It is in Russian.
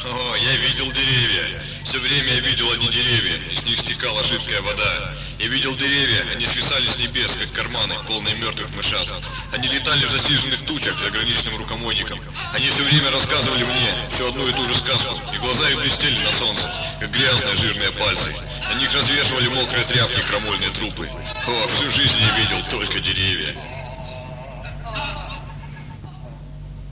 О, я видел деревья. Все время я видел одни деревья, из них стекала жидкая вода. Я видел деревья, они свисали с небес, как карманы, полные мертвых мышат. Они летали в засиженных тучах за граничным рукомойником. Они все время рассказывали мне всю одну и ту же сказку, и глаза их блестели на солнце, как грязные жирные пальцы. На них развешивали мокрые тряпки крамольные трупы. О, всю жизнь я видел только деревья.